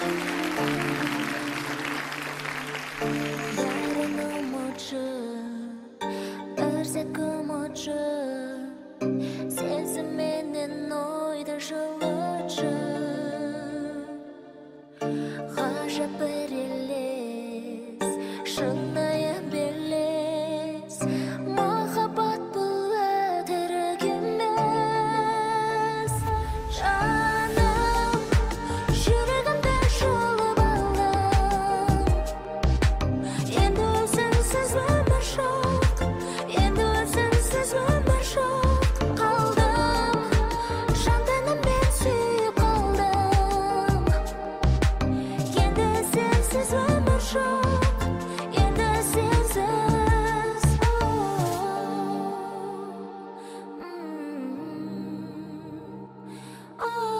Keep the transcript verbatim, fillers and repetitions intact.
бәрін ұмытшы, өрсек ұмытшы, сезімменен ойды жылытшы. Ғажап бір елес, шынайы белес, махаббат бұл өтірік емес. Жаным, жүрегімді жұлып алдың, енді өзіңсіз өмір жоқ, енді өзіңсіз өмір жоқ. Қалдым, жан тәніммен сүйіп қалдым, енді сенсіз өмір жоқ, енді сенсіз. Оу, м, оу.